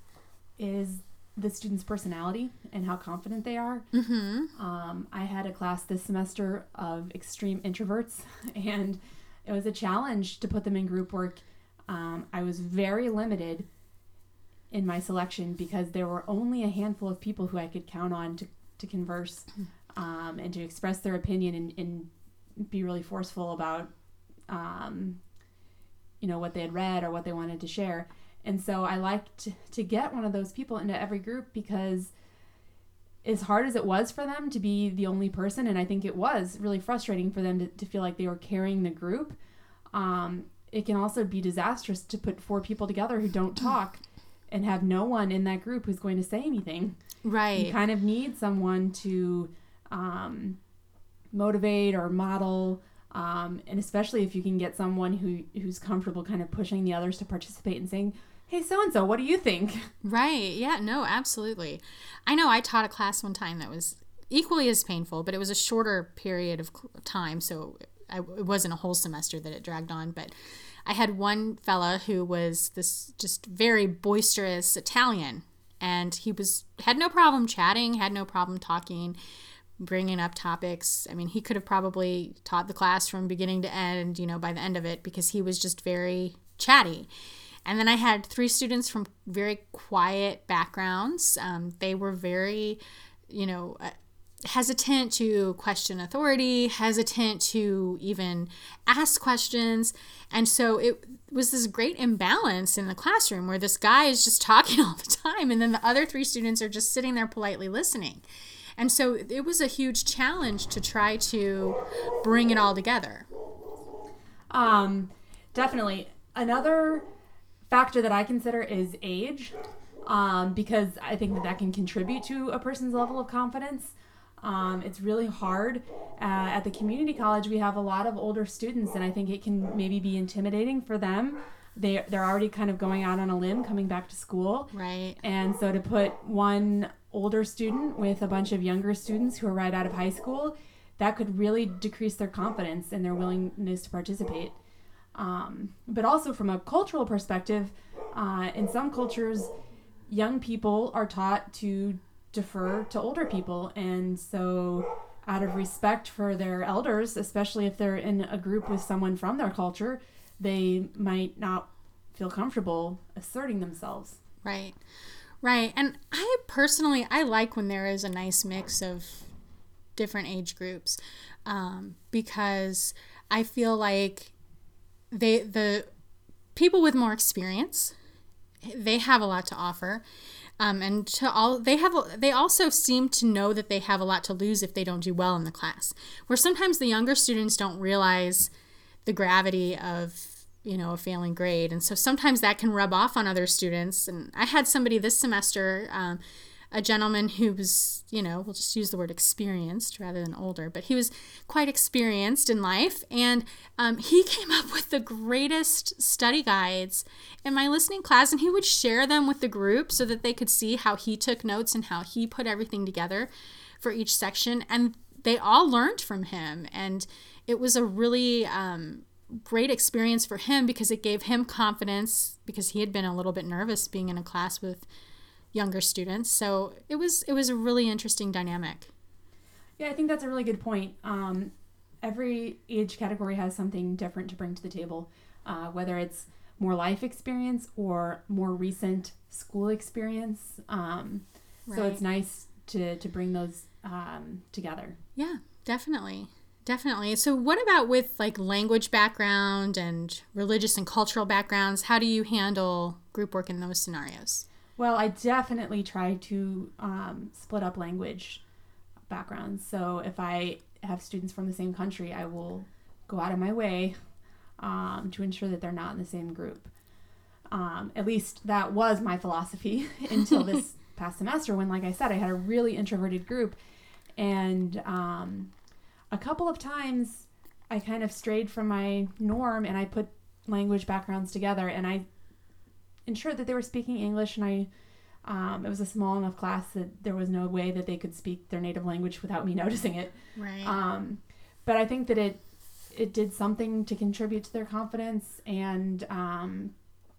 is the student's personality and how confident they are. Mm-hmm. Um, I had a class this semester of extreme introverts, and it was a challenge to put them in group work. Um, I was very limited in my selection because there were only a handful of people who I could count on to, to converse um, and to express their opinion and, and be really forceful about um, you know, what they had read or what they wanted to share. And so I liked to get one of those people into every group, because as hard as it was for them to be the only person, and I think it was really frustrating for them to, to feel like they were carrying the group, um, it can also be disastrous to put four people together who don't talk and have no one in that group who's going to say anything. Right. You kind of need someone to um, motivate or model, um, and especially if you can get someone who who's comfortable kind of pushing the others to participate and saying, hey, so-and-so, what do you think? Right. Yeah, no, absolutely. I know I taught a class one time that was equally as painful, but it was a shorter period of time, so I, it wasn't a whole semester that it dragged on, but I had one fella who was this just very boisterous Italian, and he was had no problem chatting, had no problem talking, bringing up topics. I mean, he could have probably taught the class from beginning to end, you know, by the end of it, because he was just very chatty. And then I had three students from very quiet backgrounds. Um, they were very, you know, uh, hesitant to question authority, hesitant to even ask questions. And so it was this great imbalance in the classroom where this guy is just talking all the time, and then the other three students are just sitting there politely listening. And so it was a huge challenge to try to bring it all together. Um, definitely. Another factor that I consider is age, um, because I think that that can contribute to a person's level of confidence. Um, it's really hard. Uh, at the community college, we have a lot of older students, and I think it can maybe be intimidating for them. They, they're already kind of going out on a limb, coming back to school. Right. And so to put one older student with a bunch of younger students who are right out of high school, that could really decrease their confidence and their willingness to participate. Um, but also from a cultural perspective, uh, in some cultures, young people are taught to defer to older people. And so out of respect for their elders, especially if they're in a group with someone from their culture, they might not feel comfortable asserting themselves. Right. Right. And I personally, I like when there is a nice mix of different age groups, um, because I feel like they the people with more experience, they have a lot to offer. Um, and to all they have, they also seem to know that they have a lot to lose if they don't do well in the class. Where sometimes the younger students don't realize the gravity of, you know, a failing grade, and so sometimes that can rub off on other students. And I had somebody this semester, um, a gentleman who was, you know, we'll just use the word experienced rather than older, but he was quite experienced in life. And um, he came up with the greatest study guides in my listening class, and he would share them with the group so that they could see how he took notes and how he put everything together for each section. And they all learned from him. And it was a really um, great experience for him because it gave him confidence, because he had been a little bit nervous being in a class with younger students. So it was it was a really interesting dynamic. Yeah, I think that's a really good point. Um, every age category has something different to bring to the table, uh, whether it's more life experience or more recent school experience. Um, right. So it's nice to, to bring those um, together. Yeah, definitely. Definitely. So what about with like language background and religious and cultural backgrounds? How do you handle group work in those scenarios? Well, I definitely try to um, split up language backgrounds. So if I have students from the same country, I will go out of my way um, to ensure that they're not in the same group. Um, at least that was my philosophy until this past semester when, like I said, I had a really introverted group. And um, a couple of times I kind of strayed from my norm and I put language backgrounds together, and I ensured that they were speaking English, and I um, it was a small enough class that there was no way that they could speak their native language without me noticing it. Right. Um, but I think that it it did something to contribute to their confidence and um,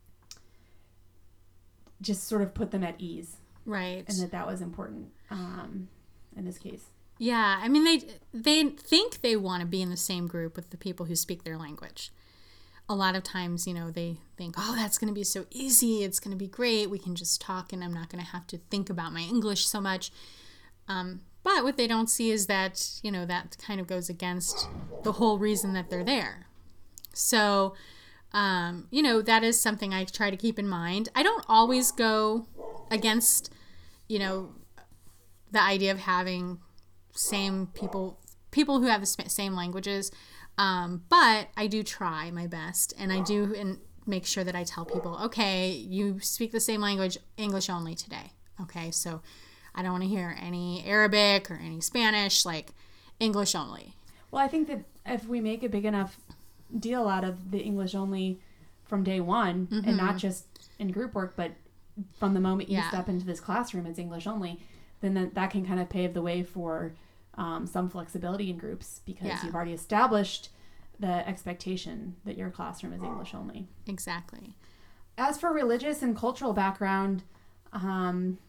just sort of put them at ease. Right. And that that was important um, in this case. Yeah, I mean they they think they want to be in the same group with the people who speak their language. A lot of times, you know, they think, oh, that's going to be so easy. It's going to be great. We can just talk and I'm not going to have to think about my English so much. Um, but what they don't see is that, you know, that kind of goes against the whole reason that they're there. So, um, you know, that is something I try to keep in mind. I don't always go against, you know, the idea of having same people, people who have the same languages. Um, but I do try my best, and I do and make sure that I tell people, okay, you speak the same language, English only today. Okay, so I don't want to hear any Arabic or any Spanish, like English only. Well, I think that if we make a big enough deal out of the English only from day one, mm-hmm. and not just in group work, but from the moment you yeah. step into this classroom, it's English only, then that, that can kind of pave the way for Um, some flexibility in groups, because yeah. you've already established the expectation that your classroom is English only. Exactly. As for religious and cultural background, um,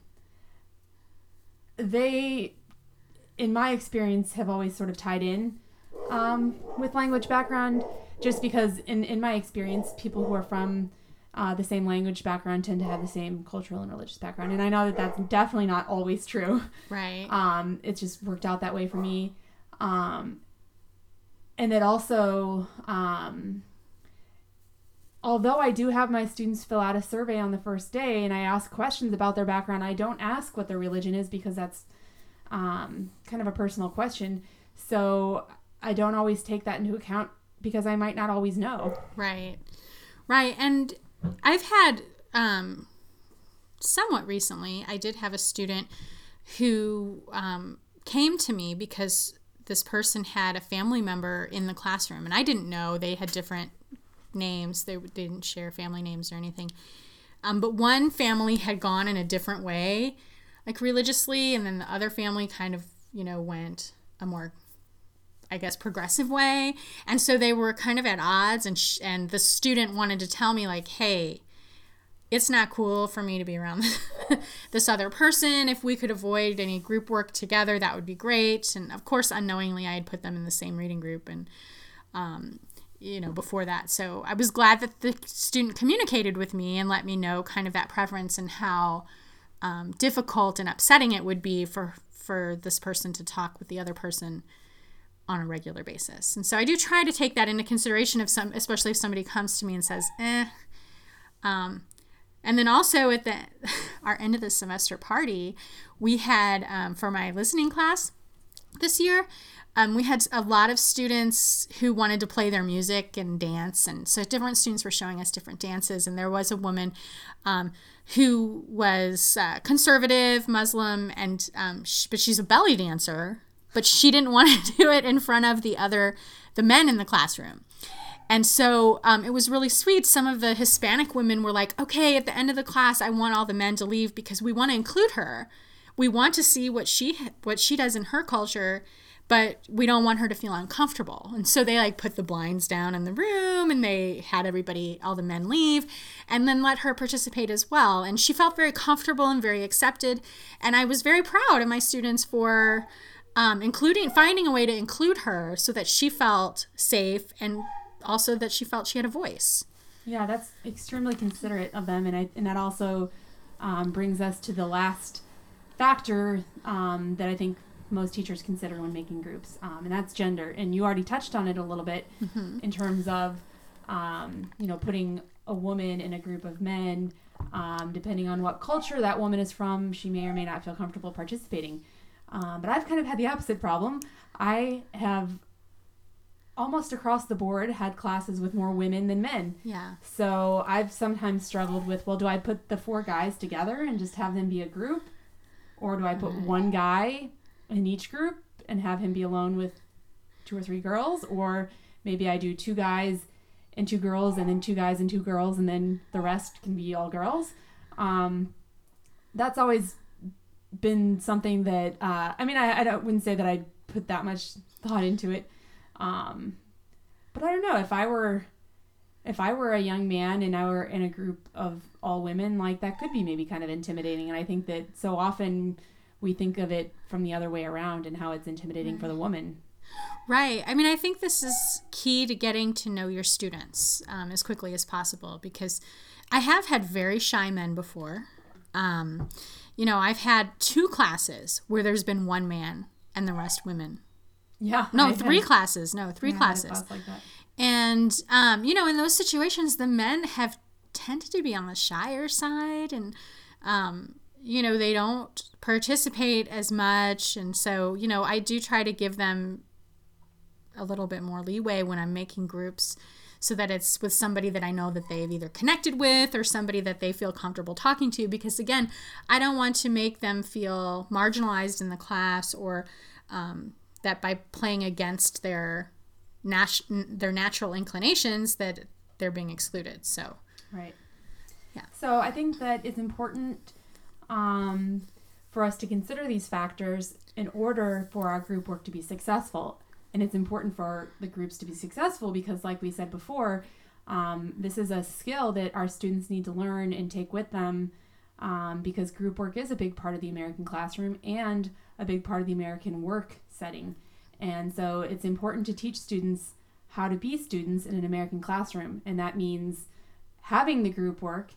they, in my experience, have always sort of tied in um, with language background, just because in, in my experience, people who are from uh, the same language background tend to have the same cultural and religious background. And I know that that's definitely not always true. Right. Um, it's just worked out that way for me. Um, and it also, um, although I do have my students fill out a survey on the first day and I ask questions about their background, I don't ask what their religion is, because that's um, kind of a personal question. So I don't always take that into account, because I might not always know. Right. Right. And I've had, um, somewhat recently, I did have a student who um, came to me because this person had a family member in the classroom, and I didn't know. They had different names. They, they didn't share family names or anything. Um, but one family had gone in a different way, like religiously, and then the other family kind of, you know, went a more, I guess, progressive way. And so they were kind of at odds, and sh- and the student wanted to tell me, like, hey, it's not cool for me to be around this other person. If we could avoid any group work together, that would be great. And of course, unknowingly, I had put them in the same reading group, and, um, you know, before that. So I was glad that the student communicated with me and let me know kind of that preference and how um, difficult and upsetting it would be for, for this person to talk with the other person on a regular basis. And so I do try to take that into consideration, if some, especially if somebody comes to me and says, eh, um, And then also at the our end of the semester party, we had, um, for my listening class this year, um, we had a lot of students who wanted to play their music and dance. And so different students were showing us different dances. And there was a woman um, who was uh, conservative, Muslim, and um, sh- but she's a belly dancer. But she didn't want to do it in front of the other, the men in the classroom. And so um, it was really sweet. Some of the Hispanic women were like, okay, at the end of the class, I want all the men to leave because we want to include her. We want to see what she what she does in her culture, but we don't want her to feel uncomfortable. And so they like put the blinds down in the room and they had everybody, all the men leave, and then let her participate as well. And she felt very comfortable and very accepted. And I was very proud of my students for um, including, finding a way to include her so that she felt safe and also that she felt she had a voice. Yeah, that's extremely considerate of them, and I, and that also um, brings us to the last factor um, that I think most teachers consider when making groups, um, and that's gender. And you already touched on it a little bit mm-hmm. in terms of um, you know, putting a woman in a group of men. Um, depending on what culture that woman is from, she may or may not feel comfortable participating. Um, but I've kind of had the opposite problem. I have almost across the board had classes with more women than men. Yeah. So I've sometimes struggled with, well, do I put the four guys together and just have them be a group? Or do I put mm. one guy in each group and have him be alone with two or three girls? Or maybe I do two guys and two girls and then two guys and two girls and then the rest can be all girls. Um, that's always been something that, uh, I mean, I, I don't, wouldn't say that I put that much thought into it. Um, but I don't know, if I were, if I were a young man and I were in a group of all women, like that could be maybe kind of intimidating. And I think that so often we think of it from the other way around and how it's intimidating right. for the woman. Right. I mean, I think this is key to getting to know your students um, as quickly as possible, because I have had very shy men before. Um, you know, I've had two classes where there's been one man and the rest women. Yeah. No, I three had, classes. No, three yeah, classes. Like that. And, um, you know, in those situations, the men have tended to be on the shyer side and, um, you know, they don't participate as much. And so, you know, I do try to give them a little bit more leeway when I'm making groups so that it's with somebody that I know that they've either connected with or somebody that they feel comfortable talking to. Because, again, I don't want to make them feel marginalized in the class or um, that by playing against their nat- their natural inclinations that they're being excluded. So, right. Yeah. So I think that it's important um, for us to consider these factors in order for our group work to be successful. And it's important for the groups to be successful because, like we said before, um, this is a skill that our students need to learn and take with them um, because group work is a big part of the American classroom and a big part of the American work setting. And so it's important to teach students how to be students in an American classroom. And that means having the group work,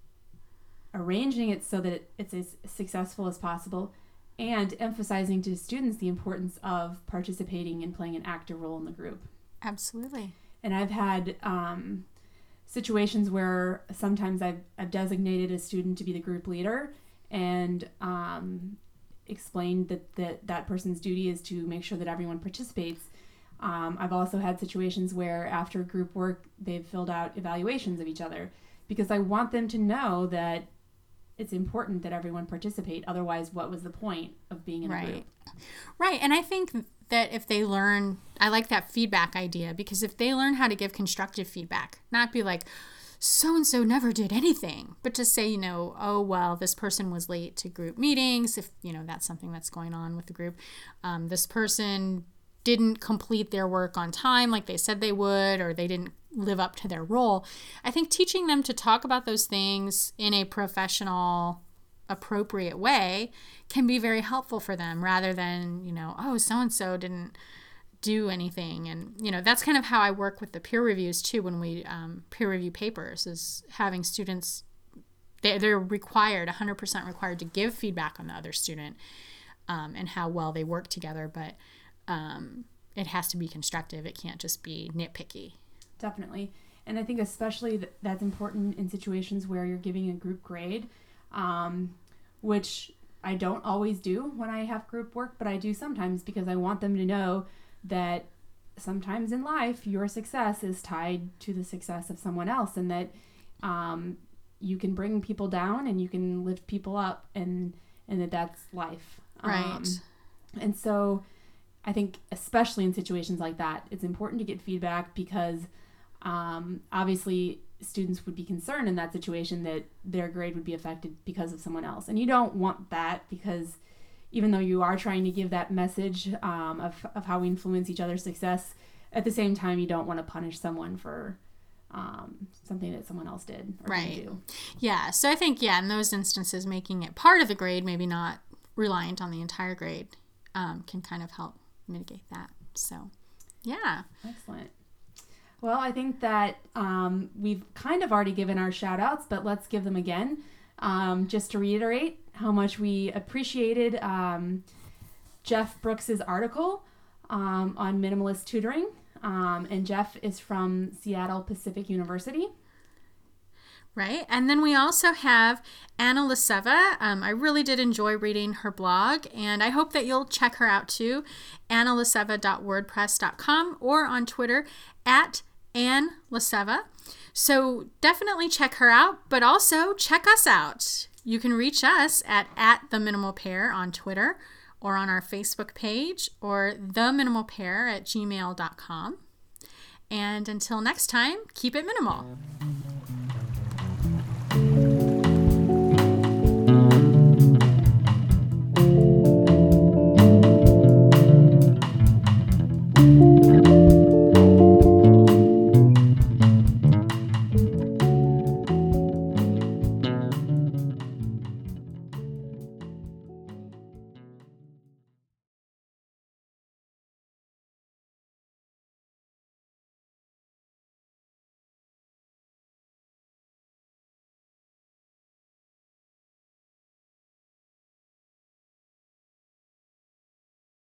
arranging it so that it's as successful as possible, and emphasizing to students the importance of participating and playing an active role in the group. Absolutely. And I've had um, situations where sometimes I've, I've designated a student to be the group leader and um, explained that, that that person's duty is to make sure that everyone participates. Um, I've also had situations where after group work, they've filled out evaluations of each other because I want them to know that it's important that everyone participate. Otherwise, what was the point of being in right. a group? Right. And I think that if they learn, I like that feedback idea, because if they learn how to give constructive feedback, not be like, so-and-so never did anything, but to say, you know, oh, well, this person was late to group meetings, if, you know, that's something that's going on with the group. Um, this person didn't complete their work on time like they said they would, or they didn't live up to their role. I think teaching them to talk about those things in a professional, appropriate way can be very helpful for them rather than, you know, oh, so-and-so didn't do anything. And, you know, that's kind of how I work with the peer reviews too when we um, peer review papers, is having students, they, they're required, one hundred percent required to give feedback on the other student um, and how well they work together. But um, it has to be constructive. It can't just be nitpicky. Definitely. And I think especially th- that's important in situations where you're giving a group grade, um, which I don't always do when I have group work, but I do sometimes because I want them to know that sometimes in life your success is tied to the success of someone else, and that um, you can bring people down and you can lift people up, and and that that's life. Right. Um, and so I think especially in situations like that, it's important to get feedback because um, obviously students would be concerned in that situation that their grade would be affected because of someone else. And you don't want that, because even though you are trying to give that message um, of, of how we influence each other's success, at the same time, you don't want to punish someone for um, something that someone else did or right. didn't do. Yeah. So I think, yeah, in those instances, making it part of the grade, maybe not reliant on the entire grade, um, can kind of help mitigate that. So, yeah. Excellent. Well, I think that um, we've kind of already given our shout outs, but let's give them again. Um, just to reiterate how much we appreciated um, Jeff Brooks's article um, on minimalist tutoring. Um, and Jeff is from Seattle Pacific University. Right. And then we also have Anna Liseva. Um, I really did enjoy reading her blog, and I hope that you'll check her out too. anna liseva dot wordpress dot com or on Twitter at Ann Liseva. So definitely check her out, but also check us out. You can reach us at, at The Minimal Pair on Twitter or on our Facebook page, or the minimal pair at gmail dot com. And until next time, keep it minimal.